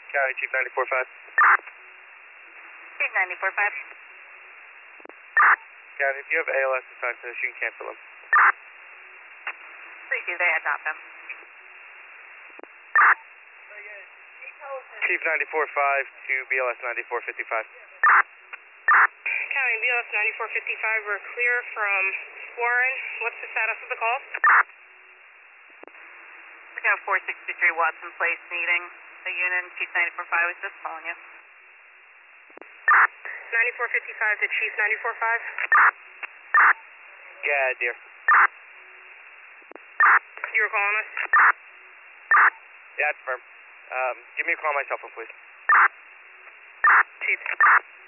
County Chief 94.5. Chief 94.5. County, if you have ALS assigned to us, you can cancel them. 3-2, they had not been. Chief 94.5 to BLS 94.55. County BLS 94.55, we're clear from Warren. What's the status of the call? We got a 463 Watson Place meeting. The unit Chief 94.5 was just calling you. 94.55 to Chief 94.5. Yeah, dear. You were calling us? Yeah, it's firm. Give me a call on my cell phone, please. Chief.